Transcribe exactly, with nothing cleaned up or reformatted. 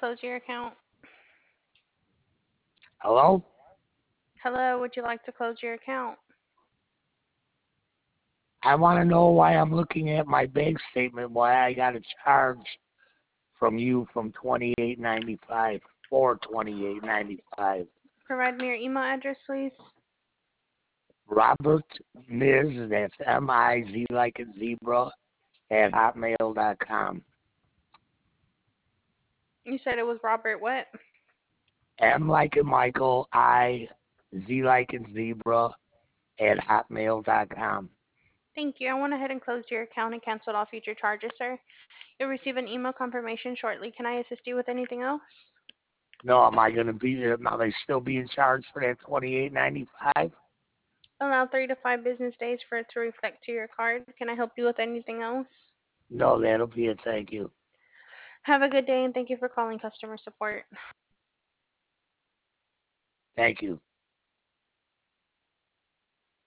close your account? Hello? Hello, would you like to close your account? I want to know why I'm looking at my bank statement, why I got a charge from you from twenty-eight ninety-five for twenty-eight ninety-five. Provide me your email address, please. Robert Miz, that's M I Z like a zebra, at hotmail dot com. You said it was Robert what? M like in Michael, I, Z like in zebra, at hotmail dot com. Thank you. I went ahead and closed your account and canceled all future charges, sir. You'll receive an email confirmation shortly. Can I assist you with anything else? No, am I going to be there? Am I still being charged for that twenty-eight ninety-five? Allow three to five business days for it to reflect to your card. Can I help you with anything else? No, that'll be it. Thank you. Have a good day and thank you for calling customer support. Thank you.